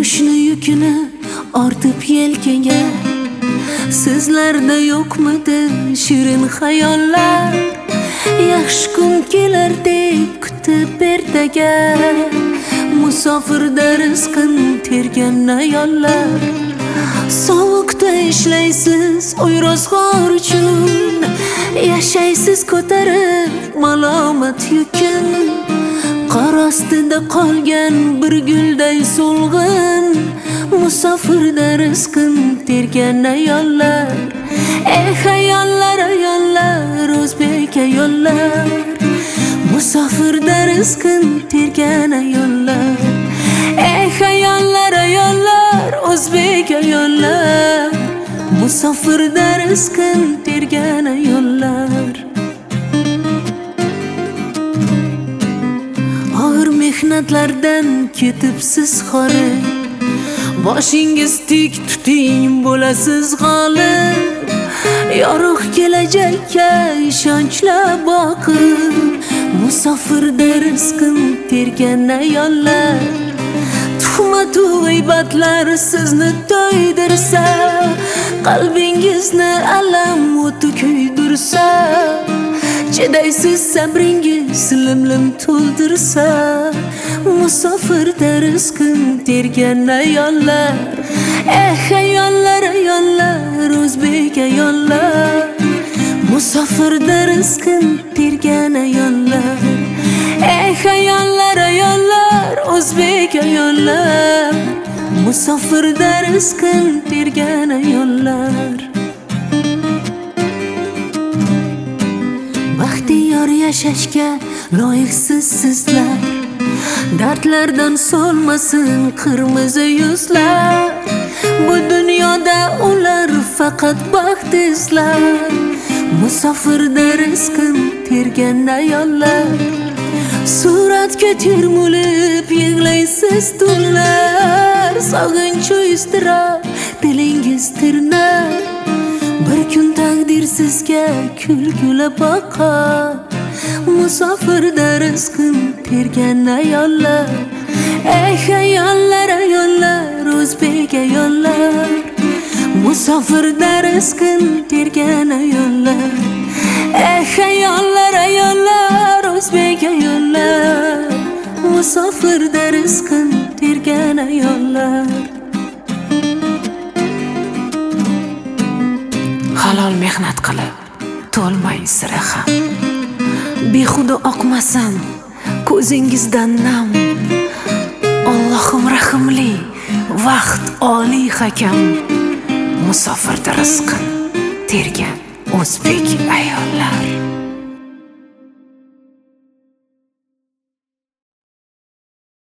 Qo'shni yukini ortib yelkaga, sizlarda yo'qmidi shirin xayollar? Yaxshi kun kelardek kutib ertaga, musofirda rizqin tergan ayollar. Sovuqda ishlaysiz o'yrozg'or uchun, yashaysiz ko'tarib malomat yukin. Qor ostida qolgan bir gulday so'lg'in, musofirda rizqin tergan ayollar. Ayollar, ayollar, o'zbek ayollar, musofirda rizqin tergan ayollar. Ayollar, ayollar, o'zbek ayollar, musofirda rizqin tergan ayollar. Og'ir mehnatlardan ketibsiz xori, boshingiz tik tuting, bo'lasiz g'olib. Yorug' kelajakka ishonchla boqib, musofirda rizqin tergan ayollar. Tuhmat-u g'iybatlar sizni to'ydirsa, qalbingizni alam o'ti kuydirsa, chidaysiz sabringiz lim-lim to'ldirsa, musofirda rizqin tergan ayollar. Ayollar, ayollar, o'zbek ayollar, musofirda rizqin tergan ayollar. Ayollar, ayollar, o'zbek ayollar, musofirda rizqin tergan ayollar. Baxtiyor yashashga loyiqsiz sizlar, dardlardan solmasin qirmizi yuzlar. Bu dunyoda ular faqat baxt izlar, musofirda rizqin tergan ayollar. Suratga termulib yig'laysiz tunlar, sog'inch iztirob dilingiz tirnar. Bir kun taqdir sizga kulgula boqar, musofirda rizqin tergan ayollar. Ayollar, ayollar, o'zbek ayollar, musofirda rizqin tergan ayollar. Ayollar, ayollar, o'zbek ayollar, musofirda rizqin tergan ayollar. Halol mehnat qilib to'lmay sira ham, behuda oqmasin ko'zingizdan nam. Allohim rahimli, vaqt oliy hakam, musofirda rizqin tergan o'zbek ayollar.